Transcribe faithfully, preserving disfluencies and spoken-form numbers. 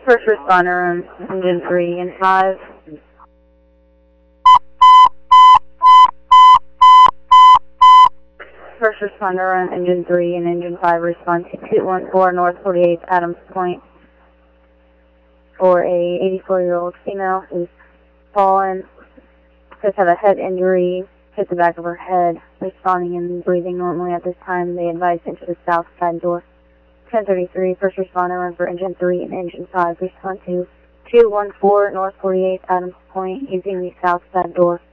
First responder on engine three and five. First responder on engine three and engine five respond to two one four North forty-eighth Adams Point for a eighty-four-year-old female who's fallen, has had a head injury, hit the back of her head, responding and breathing normally at this time. They advise into the south side door. ten thirty-three, first responder run for engine three and engine five respond to two one four North forty-eighth Adams Point using the south side door.